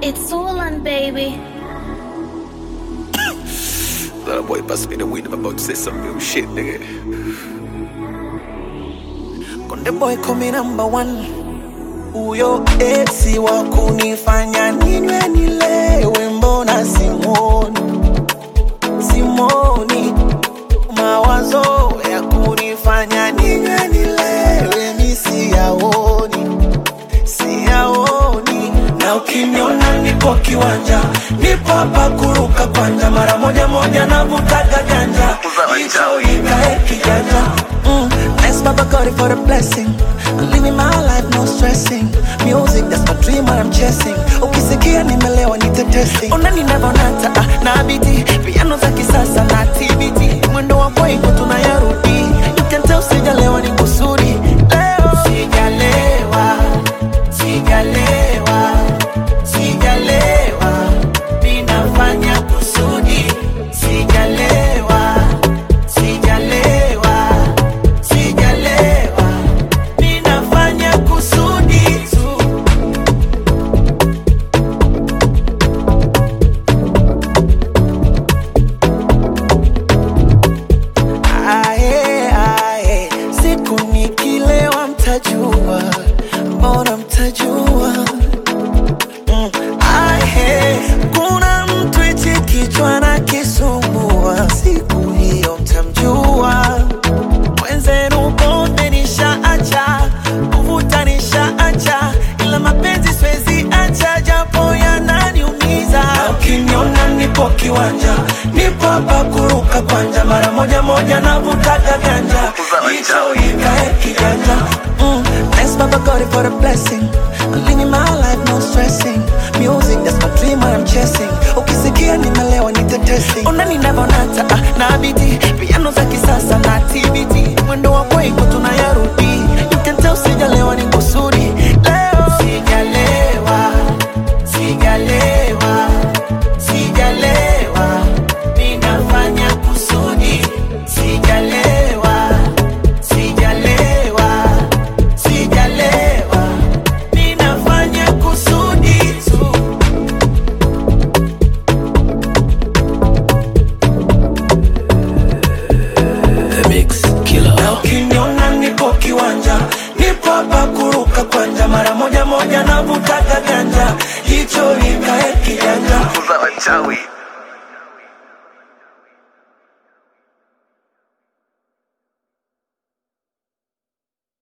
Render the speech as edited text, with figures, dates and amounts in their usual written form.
It's Orlan, baby. That boy pass me the weed, I'm about to say some real shit, nigga. Konde boy come number one. Uyo esi wa kunifanya ninywe nilewe, mbona Simoni mawazo ya kunifanya ninywe nilewe, mi siyaoni. Na ukiniona nipo kiwanja, nipo hapa kuruka kwanja, mara moja navutaga ganja, hicho ikae kijanja. Thanks Baba God for the blessing, I'm living my life no stressing. Music that's my dream, what I'm chasing. Ukisikia nimelewa nitetesi, unani never nata na biti, piano za kisasa na TBT, mwendo wa kwenye tunayarudi. You can tell sijalewa ni kusudi. Leo sijalewa, ninafanya kusudi. Sijalewa, ninafanya kusudi. Ae, siku nikilewa mtajua, mbona mtajua. Kuna mtu eti kichwa na kisumbua, siku hiyo mtamjua. Mwenzenu pombe nishaacha, kuvuta nishaacha, ila mapenzi siwezi acha, japo yananiumiza. Na ukiniona nipo kiwanja, nipo hapa kuruka kwanja, mara moja navutaga ganja, hicho ikae kijanja. Thanks Baba God for the blessing, I'm living my life no stressing. Music that's my dream, what I'm chasing. Ukisikia nimelewa nitetesi, unani never nata na biti, piano za kisasa na TBT, mwendo wa kwenye tunayarudi. You can tell sijalewa ni kusudi. Leo sijalewa, ninafanya kusudi. Sijalewa, ninafanya kusudi tu. The Mix Killer. Na ukiniona nipo kiwanja, nipo hapa kuruka kwanja, mara moja navutaga ganja, hicho ikae kijanja. Chawi.